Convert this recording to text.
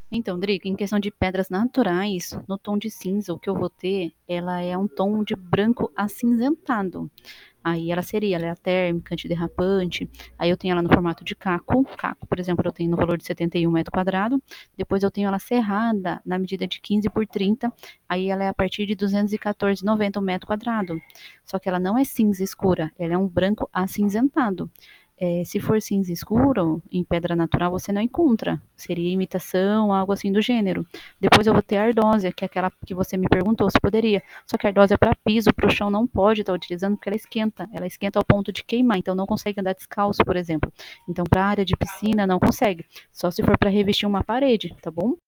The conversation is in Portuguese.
Então, Drica, em questão de pedras naturais, no tom de cinza, o que eu vou ter, ela é um tom de branco acinzentado. Aí ela é térmica, antiderrapante. Aí eu tenho ela no formato de caco. Caco, por exemplo, eu tenho no valor de 71 metros quadrados. Depois eu tenho ela serrada na medida de 15 por 30. Aí ela é a partir de 214,90 metro quadrado. Só que ela não é cinza escura, ela é um branco acinzentado. Se for cinza escuro, em pedra natural, você não encontra. Seria imitação, algo assim do gênero. Depois eu vou ter a ardósia, que é aquela que você me perguntou se poderia. Só que a ardósia é para piso, para o chão não pode estar utilizando porque ela esquenta. Ela esquenta ao ponto de queimar, então não consegue andar descalço, por exemplo. Então, para a área de piscina, não consegue. Só se for para revestir uma parede, tá bom?